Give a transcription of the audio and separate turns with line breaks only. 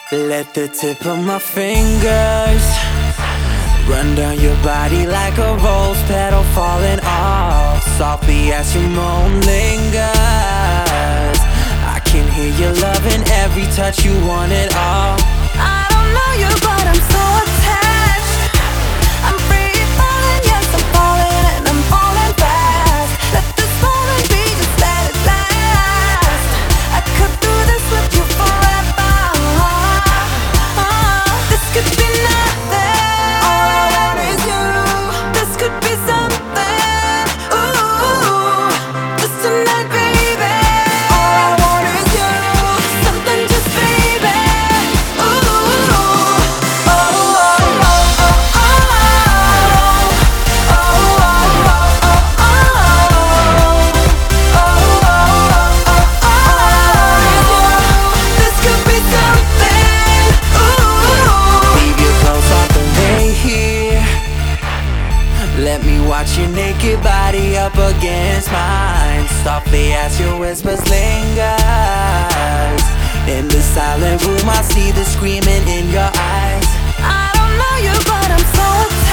Let the tip of my fingers run down your body like a rose petal falling off. Softly as your moan lingers, I can hear your love in every touch, you want it all.
I don't know you, but I'm so attached. I'm free falling, yes I'm falling, and I'm falling fast. Let this moment be, just let it last. I could do this with you forever. This could be nothing. All I want is you. This could be something. Ooh, just tonight, baby. All I want is you. Something just baby. Ooh, oh, oh, oh, oh, oh, oh, oh, oh. This could be something. Ooh.
Leave your clothes off and lay here. Let me watch your naked body up against mine. Softly as your whispers lingers. In the silent room I see the screaming in your eyes.
I don't know you, but I'm so attached.